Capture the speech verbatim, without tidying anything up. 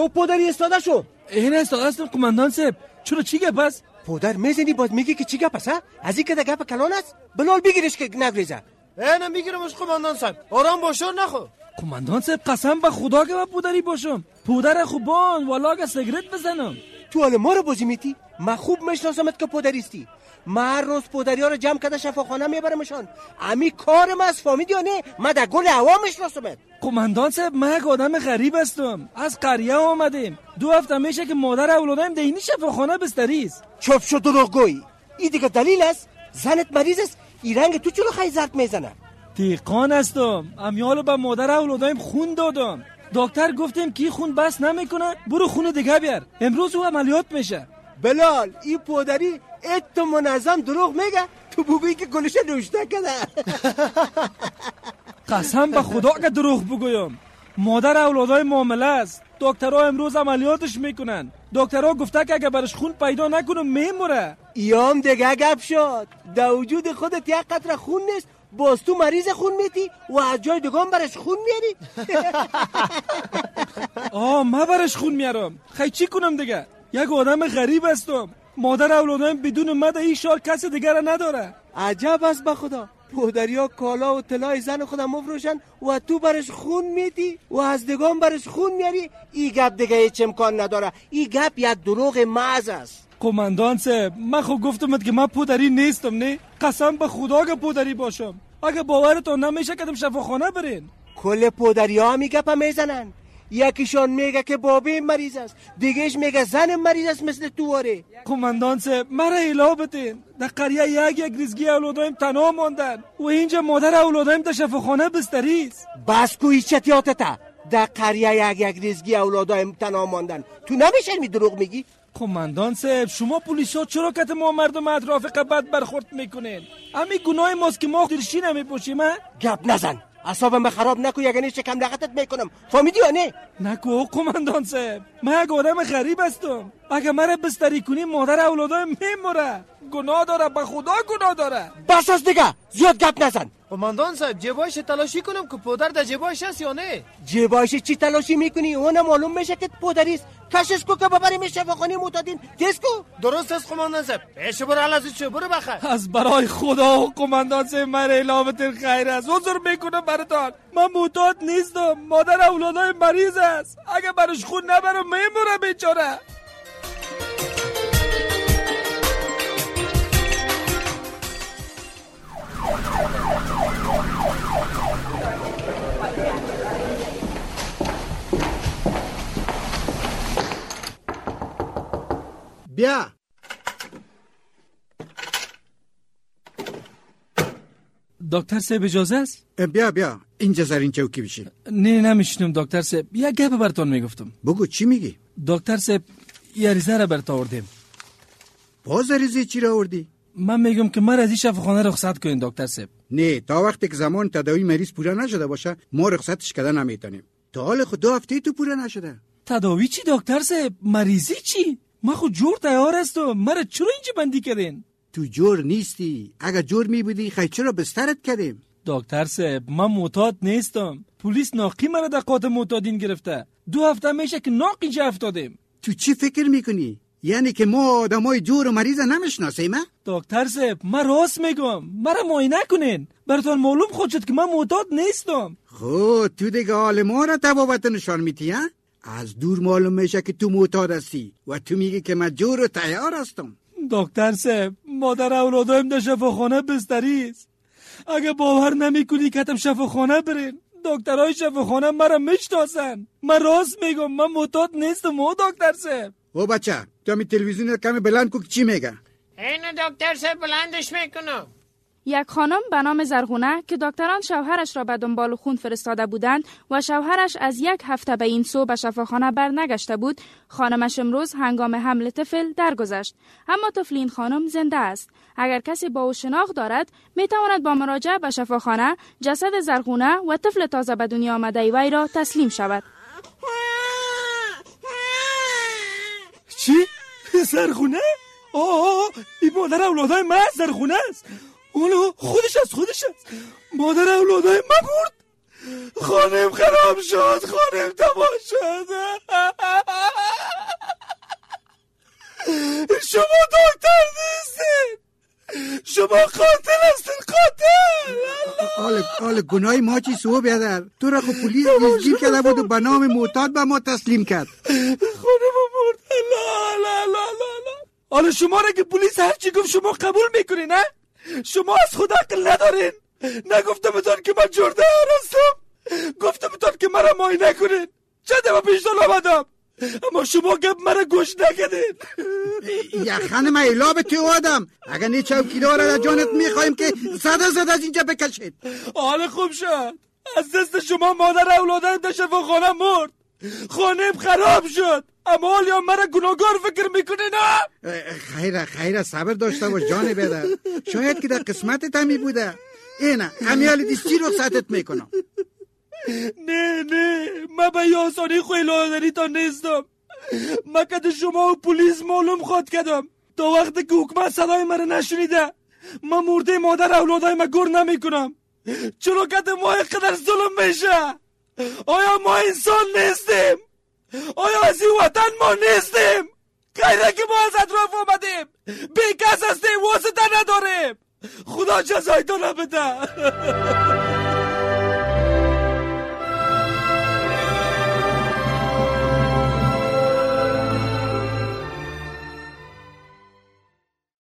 او پدری استاده شو. این استاده است قماندان صاحب. چرا چی گپ است؟ پدر میزنی باز میگی که چی گپ است؟ از این که ده گپ کلان است بلال بگیرش که نگریزه. نه میگیرمش قماندان صاحب. آرام باش نخو. قماندان صاحب قسم به خدا که من پدری باشم. پدر خوبان والا که سیگرت بزنم. تو حالا ما رو بازی میتی؟ من خوب میشناسمت که پدریستی. من هر روز پدریا رو جمع کرده شفاخانه میبرمشان. امی کارم از فهمیدی یا نه؟ من در گل هوا میشناسمت. قماندان صاحب من یک آدم غریب هستم. از قریه آمدیم. دو هفته میشه که مادر اولادم دینی شفاخانه بستری است. چوب شو دروغگویی. این دیگه دلیل است؟ زنت مریض است. این رنگ تو چلو خیلی زرد میزنه. دیقان هستم. امیالو به مادر اولادم خون دادم. دکتر گفتیم کی خون بس نمیکنه برو خون دیگه بیار. امروز او عملیات میشه. بلال این پدری ات منظم دروغ میگه. تو بوبی که گلش نوشته کرده. قسم به خدا که دروغ بگویم. مادر اولادای معامله است. دکترها امروز عملیاتش میکنن. دکترها گفته که اگه برش خون پیدا نکنه میموره. ایام دیگه گپ شد. در وجود خودت یک قطره خون نیست. باز تو مریض خون میتی و از جای دیگه برش خون میاری. آه من برش خون میارم. خیلی چی کنم دیگه؟ یک آدم غریب هستم. مادر اولادم بدون من این شال کسی دیگر نداره. عجب است به خدا. پدریا کالا و طلای زن خودم مفروشن و تو برش خون میتی و از دیگه برش خون میاری. این گپ دیگه هیچ امکان نداره. این گپ یک دروغ محض است. قماندان صاحب من خود گفتمت که من پدری نیستم نه. قسم به خدا که پدری باشم. اگه باورتون نمیشه کدم شفاخانه برین. کل پدریا می گپ میزنن. یکیشان میگه که بابی مریض است، دیگهش میگه زن مریض است مثل تو واره. قماندان صاحب مرا اله بدین. در قریه یک یک ریزگی اولادایم تنها ماندن و اینجا مادر اولادایم در شفاخانه بستری است. بس کو چتیاتتا. در قریه یک یک ریزگی اولادایم تنها ماندن. تو نمیشه می دروغ میگی؟ قماندان صاحب شما پلیسا چرا که ما مردم اطراف بد برخورد میکنین؟ امی گناه ماست که ما درشی نمیپوشیم. گپ نزن. اعصابم خراب نکو. یگانه شکم لغتت میکنم. فهمیدی یا نه؟ نکو قماندان صاحب من یک آدم غریب هستم. اگه مرا بستری کنی مادر اولادایم میموره. گناه داره به خدا گناه داره. بس از دیگه زیاد گپ نزن. قماندان صاحب جیبایش تلاشی کنم که پدر در جیبایش هست یا نه؟ جیبایش چی تلاشی میکنی؟ اون معلوم میشه که پدریست. کشش کو که ببریم شفاخانه معتادین. تیز کو. درست است قماندان صاحب. پیش برو علازی چه برو بخیر. از برای خدا و قماندان صاحب مرا الهامتون خیر است. عذر میکنم براتون. من معتاد نیستم. مادر اولادای مریض است. اگه برش خون نبرم میموره بیچاره. بیا دکتر صاحب اجازه است؟ بیا بیا اینجا سر این چوکی بشین. نه نمیشنم دکتر صاحب. یک گپ براتون میگفتم. بگو چی میگی؟ دکتر صاحب یه ریزه را برات آوردیم. باز ریزه چی را آوردی؟ من میگم که من از این شفاخانه رخصت کنین دکتر صاحب. نه تا وقتی که زمان تداوی مریض پورا نشده باشه ما رخصتش کردن نمیتونیم. تا حال خود دو هفته تو پورا نشده. تداوی چی دکتر صاحب؟ مریضی چی؟ من خود جور تیار هستم. مرا چرا اینجا بندی کردین؟ تو جور نیستی. اگه جور می بودی خیلی چرا بسترت کردیم؟ دکتر صاحب من معتاد نیستم. پلیس ناقی مرا در قاط معتادین گرفته. دو هفته میشه که ناق اینجا افتادیم. تو چی فکر میکنی؟ یعنی که ما آدمای جور و مریض نمیشناسیم؟ دکتر صاحب من راست میگم. مرا معاینه کنین. براتون معلوم خود شد که من معتاد نیستم. خود تو دیگه حال ما را تبابت نشان میتی ها؟ از دور معلوم میشه که تو معتاد هستی و تو میگی که من جور و تیار هستم. دکتر صاحب مادر اولادایم در شفاخانه بستری است. اگه باور نمیکنی کتم شفاخانه برین. دکترهای شفاخانه مرا میشناسن. من راست میگم من معتاد نیستم و دکتر صاحب. او بچه تو می تلویزیون رو کمی بلند کو چی میگه؟ اینو دکتر صاحب بلندش میکنم. یک خانم به نام زرغونه که دکتران شوهرش را به دنبال خون فرستاده بودند و شوهرش از یک هفته به این سو به شفاخانه برنگشته بود، خانمش امروز هنگام حمل طفل درگذشت. اما طفل این خانم زنده است. اگر کسی با او شناخت دارد می تواند با مراجعه به شفاخانه جسد زرغونه و طفل تازه به دنیا آمده وی را تسلیم شود. چی؟ زرغونه؟ آه این مادر اولادای من زرغونه است. اونو خودش است خودش است. مادر اولادای من برد. خانم خراب شد، خانم تباه شد. شما دکتر نیستین، شما قاتل هستین، قاتل. آل آل گناه ما چی سو بیادر؟ تو را خب پلیس دزدی کرده بود و به نام معتاد به ما تسلیم کرد. خانم مرد. لا لا لا لا لا. حالا شما را که پلیس هر چی گفت شما قبول میکنین؟ نه شما از خود عقل ندارین. نگفتم بتون که من جرده هستم، گفتم بتون که مرا معاینه کنین. چند دفعه پیش دل آمدم اما شما گپ مرا گوش نکردین. یا خانم ایلا به تو آدم، اگر نی چوکیدار را جانت میخوایم که زده زده از اینجا بکشید. حال خوب شد، از دست شما مادر اولادم در شفاخانه مرد، خانم خراب شد، اما حالا مرا گناهگار فکر میکنی؟ نه خیره خیره صبر داشته باش جان بیادر، شاید که در قسمتت همی بوده. اینه همیال دیستی رو سطت میکنم. نه نه من به یه آسانی خوی لادنی تا نیستم. من کده شما و پلیس معلوم خود کدم تا وقتی که حکمت صدای مرا نشنیده من مرده مادر اولادای من گر نمی کنم. چرا کده ما اینقدر ظلم میشه؟ آیا ما انسان نیستیم؟ آیا از این وطن ما نیستیم؟ غیره که ما از اطراف آمدیم بی کس هستیم، واسطه نداریم. خدا جزایتو نبده.